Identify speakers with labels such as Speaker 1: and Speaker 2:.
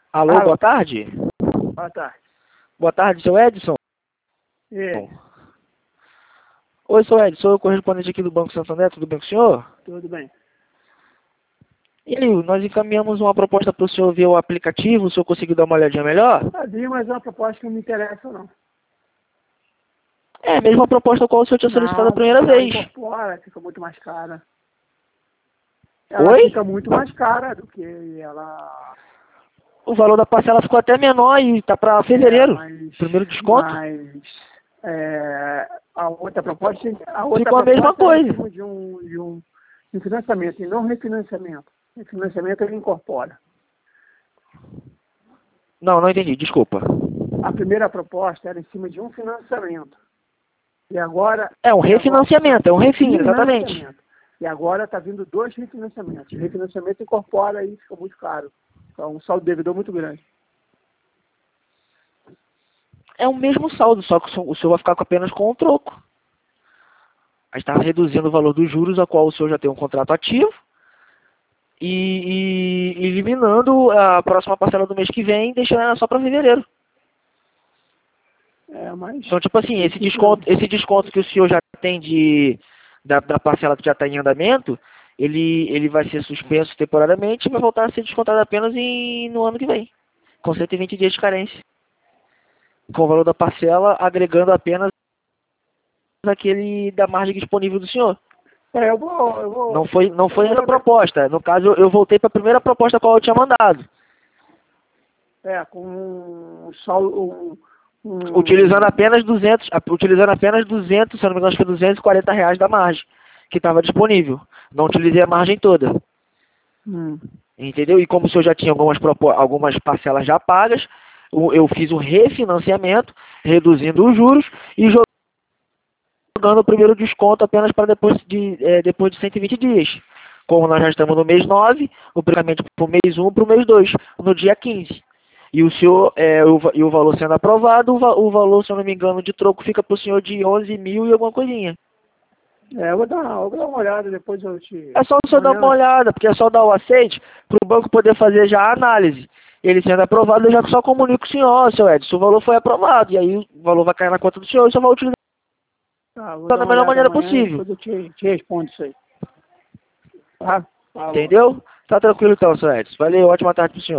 Speaker 1: Alô,
Speaker 2: Alô,
Speaker 1: boa tarde.
Speaker 2: boa tarde.
Speaker 1: Boa tarde, seu Edson.
Speaker 2: E,
Speaker 1: Oi, seu Edson, sou eu, correspondente aqui do Banco Santander, tudo bem com o senhor?
Speaker 2: tudo bem?
Speaker 1: E aí, nós encaminhamos uma proposta para o senhor ver o aplicativo, o senhor conseguiu dar uma olhadinha melhor?
Speaker 2: Havia, mas é uma proposta que não me interessa, não.
Speaker 1: É a mesma proposta qual o senhor tinha solicitado a
Speaker 2: Não,
Speaker 1: primeira
Speaker 2: porque ela
Speaker 1: vez.
Speaker 2: incorpora, fica muito mais cara. Ela
Speaker 1: Oi?
Speaker 2: fica muito mais cara do que ela...
Speaker 1: O valor da parcela ficou até menor e tá para fevereiro. Primeiro desconto.
Speaker 2: A outra proposta,
Speaker 1: Ficou a mesma
Speaker 2: é em
Speaker 1: coisa.
Speaker 2: cima de um financiamento, e não refinanciamento. O financiamento ele incorpora.
Speaker 1: Não, não entendi, desculpa.
Speaker 2: A primeira proposta era em cima de um financiamento. E agora...
Speaker 1: É um refinanciamento, é um refim, exatamente.
Speaker 2: Financiamento. E agora está vindo 2 refinanciamentos. O refinanciamento incorpora e fica muito caro. Então, um saldo devedor muito grande.
Speaker 1: É o mesmo saldo, só que o senhor vai ficar apenas com o troco. A gente está reduzindo o valor dos juros, a qual o senhor já tem um contrato ativo, e eliminando a próxima parcela do mês que vem, deixando ela só para fevereiro.
Speaker 2: Mas...
Speaker 1: Então, tipo assim, esse desconto que o senhor já tem da parcela que já está em andamento, ele vai ser suspenso temporariamente e vai voltar a ser descontado apenas no ano que vem, com 120 dias de carência. Com o valor da parcela agregando apenas aquele da margem disponível do senhor.
Speaker 2: eu vou...
Speaker 1: Não foi essa a proposta. No caso, eu voltei para a primeira proposta qual eu tinha mandado.
Speaker 2: Com um saldo...
Speaker 1: Utilizando apenas 200, se eu não me engano, acho que R$ 240 da margem, que estava disponível. Não utilizei a margem toda. Entendeu? E como o senhor já tinha algumas parcelas já pagas, eu fiz o refinanciamento, reduzindo os juros e jogando o primeiro desconto apenas para depois de 120 dias. Como nós já estamos no mês 9, o pagamento para o mês 1 para o mês 2, no dia 15. E o senhor, o valor sendo aprovado, o valor, se eu não me engano, de troco fica para o senhor de 11 mil e alguma coisinha.
Speaker 2: Eu vou dar uma olhada, depois eu te...
Speaker 1: É só o senhor dar uma olhada, porque é só dar o aceite para o banco poder fazer já a análise. Ele sendo aprovado, eu já só comunico com o senhor, seu Edson, o valor foi aprovado. E aí o valor vai cair na conta do senhor e o senhor vai utilizar da melhor maneira possível.
Speaker 2: Depois eu te respondo isso aí. Tá?
Speaker 1: Entendeu? Tá tranquilo então, seu Edson. Valeu, ótima tarde pro senhor.